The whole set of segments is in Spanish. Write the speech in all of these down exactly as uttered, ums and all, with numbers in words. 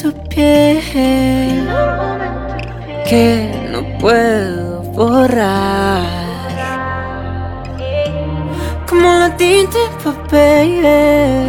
tu piel que no puedo borrar, como la tinta en papel.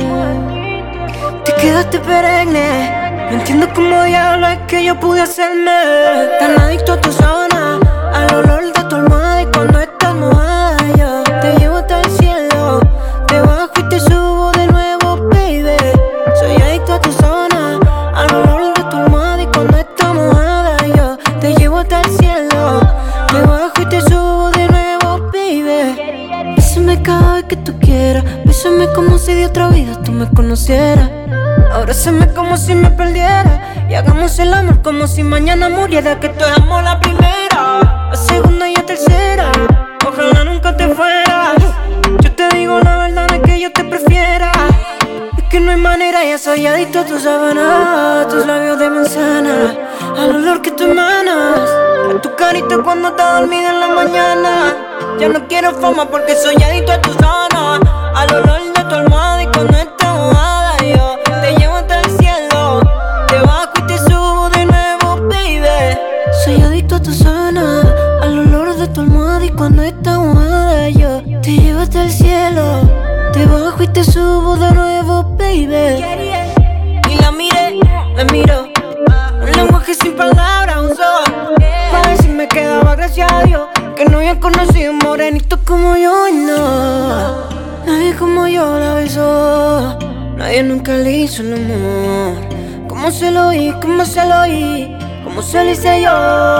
Te quedaste perenne. No entiendo cómo diablos es que yo pude hacerme tan adicto a tu zona, al olor de tu almohada. Y cuando estás mojada yo te llevo hasta el cielo, te bajo y te subo de nuevo, baby. Soy adicto a tu zona, al olor de tu almohada. Y cuando estás mojada yo te llevo hasta el cielo, te bajo y te subo de nuevo, baby. Bésame cada vez que tú quieras, bésame como si de otra vida tú me conocieras. Abrázame como si me perdiera y hagamos el amor como si mañana muriera. Que esto es amor la primera, la segunda y la tercera. Ojalá nunca te fueras. Yo te digo la verdad, no es que yo te prefiera, es que no hay manera. Ya soy adicto a tus sábanas, a tus labios de manzana, al olor que tú emanas, a tu carita cuando estás dormida en la mañana. Ya no quiero fama porque soy adicto a tu zona, al olor de tu almohada. Y cuando estás mojada yo te llevo hasta el cielo, te bajo y te subo de nuevo, baby. Soy adicto a tu zona, al olor de tu almohada. Y cuando estás mojada yo te llevo hasta el cielo, te bajo y te subo de nuevo, baby. Y la miré, me miró, un lenguaje sin palabras usó, para ver si me quedaba, gracias a Dios que no había conocido un morenito como yo. Y no, nadie como yo la besó, nadie nunca le hizo el amor como se lo oí, como se lo oí, como se lo hice yo.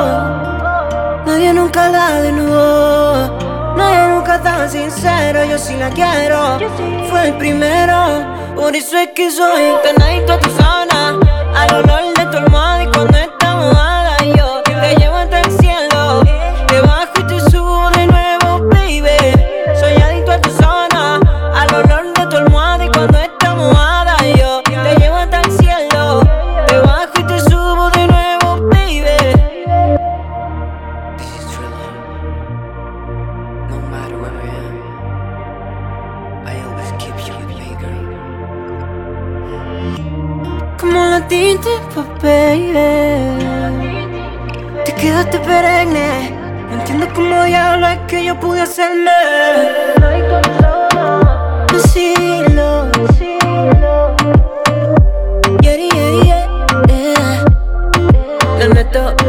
Nadie nunca la desnudó, nadie nunca tan sincero. Yo sí la quiero, fue el primero. Por eso es que soy tan adicto a tu zona, al olor de tu almohada. Y cuando estás mojada yo te llevo hasta el cielo, te bajo y te subo de nuevo, baby. Soy adicto a tu zona, al olor de tu almohada. Y cuando estás mojada yo te llevo hasta el cielo, te bajo y te subo de nuevo, baby. This is true love. No matter where I am, I always keep you with me, girl. Como la tinta en papel, te quedaste perenne. No entiendo cómo diablos es que yo pude hacerme decirlo. Yeah, yeah, yeah, yeah. Le meto